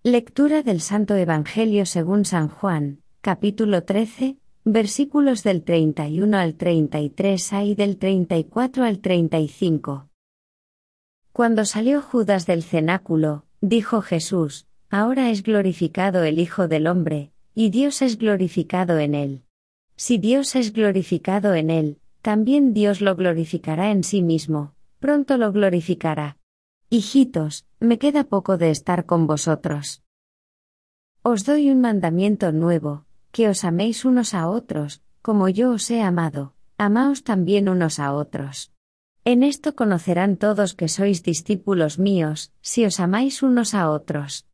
Lectura del Santo Evangelio según San Juan, capítulo 13, versículos del 31 al 33a y del 34 al 35. Cuando salió Judas del cenáculo, dijo Jesús: Ahora es glorificado el Hijo del Hombre, y Dios es glorificado en él. Si Dios es glorificado en él, también Dios lo glorificará en sí mismo, pronto lo glorificará. Hijitos, me queda poco de estar con vosotros. Os doy un mandamiento nuevo, que os améis unos a otros, como yo os he amado, amaos también unos a otros. En esto conocerán todos que sois discípulos míos, si os amáis unos a otros.